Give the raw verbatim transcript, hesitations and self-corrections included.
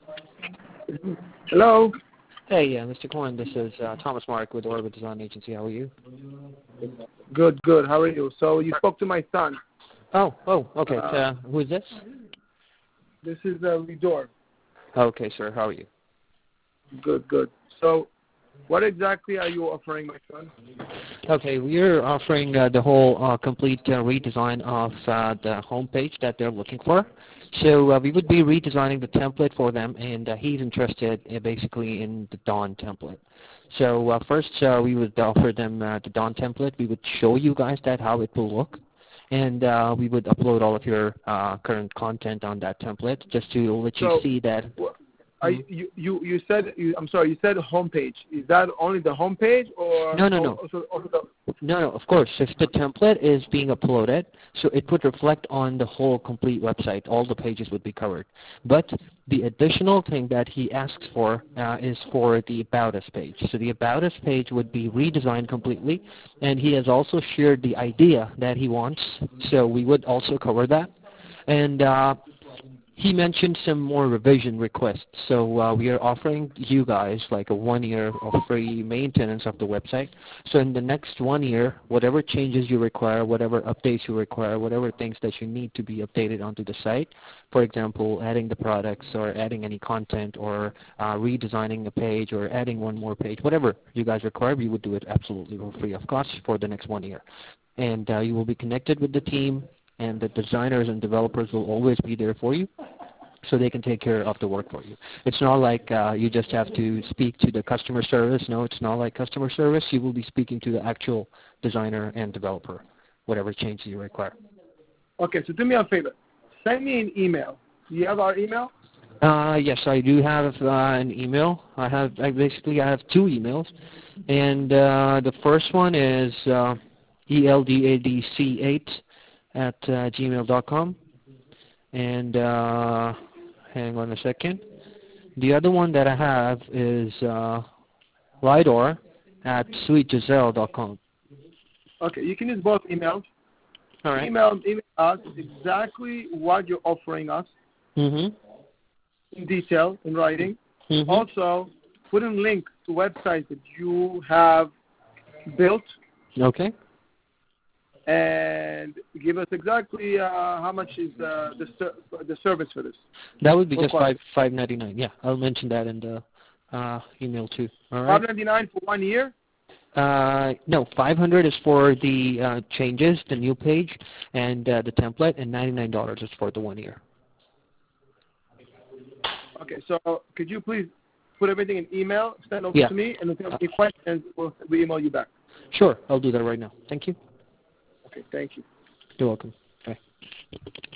Hello. Hey, uh, Mister Cohen, this is uh, Thomas Mark with Orbit Design Agency. How are you? Good, good. How are you? So you spoke to my son. Oh, oh, okay. Uh, Uh, who is this? this is uh, Lidor. Okay, sir. How are you? Good, good. So what exactly are you offering, my son? Okay, we're offering uh, the whole uh, complete uh, redesign of uh, the homepage that they're looking for. So uh, we would be redesigning the template for them, and uh, he's interested uh, basically in the Dawn template. So uh, first, uh, we would offer them uh, the Dawn template. We would show you guys that how it will look, and uh, we would upload all of your uh, current content on that template just to let you So see that. wh- I, you, you, you said, you, I'm sorry, you said homepage. Is that only the homepage or No, no, no. also, also the... No, no, of course. If the template is being uploaded, so it would reflect on the whole complete website. All the pages would be covered. But the additional thing that he asks for uh, is for the About Us page. So the About Us page would be redesigned completely, and he has also shared the idea that he wants, so we would also cover that. And uh, he mentioned some more revision requests. So uh, we are offering you guys like a one year of free maintenance of the website. So in the next one year, whatever changes you require, whatever updates you require, whatever things that you need to be updated onto the site, for example, adding the products or adding any content or uh, redesigning a page or adding one more page, whatever you guys require, we would do it absolutely for free of cost for the next one year. And uh, you will be connected with the team, and the designers and developers will always be there for you, so they can take care of the work for you. It's not like uh, you just have to speak to the customer service. No, it's not like customer service. You will be speaking to the actual designer and developer, whatever changes you require. Okay, so do me a favor. Send me an email. Do you have our email? Uh, yes, I do have uh, an email. I have I basically I have two emails, and uh, the first one is uh, E L D A D C eight at uh, gmail dot com, and uh, hang on a second. The other one that I have is uh, Lidor at sweet giselle dot com. Okay, you can use both emails. All right. Email, email us exactly what you're offering us Mhm. in detail, in writing. Mhm. Also, put in link to websites that you have built, Okay. and give us exactly uh, how much is uh, the ser- the service for this. That would be just Required. five five ninety nine. Yeah, I'll mention that in the uh, email too. All right. five ninety-nine for one year. Uh, no, five hundred is for the uh, changes, the new page, and uh, the template, and ninety nine dollars is for the one year. Okay, so could you please put everything in email, send over Yeah. to me, and if you have any questions, we'll we email you back. Sure, I'll do that right now. Thank you. Okay, thank you. You're welcome. Bye.